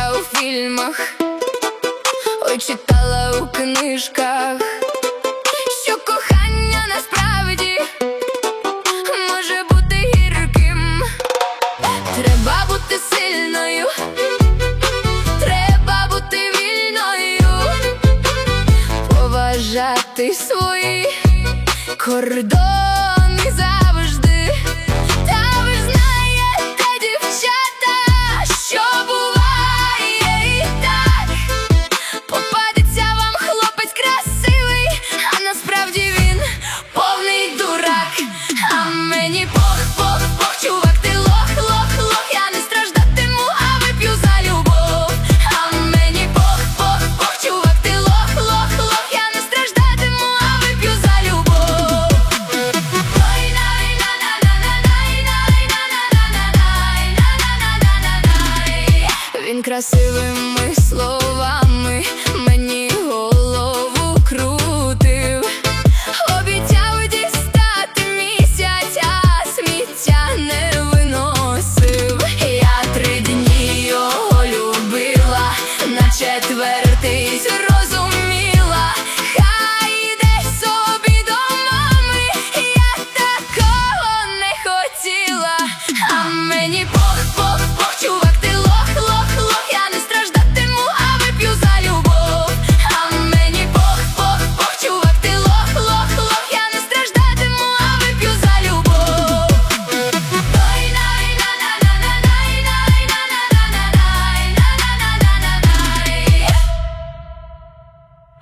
бачила у фільмах, ой, читала у книжках, що кохання насправді може бути гірким. Треба бути сильною, треба бути вільною, поважати свої кордони завжди. Та ви знаєте, дівчата, що буває і так. Попадеться вам хлопець красивий, а насправді він повний дурак. А мені пох, чувак, ти лох, я не страждатиму, а вип'ю за любов. А мені пох, чувак, ти лох, я не страждатиму, а вип'ю за любов. Він красивими словами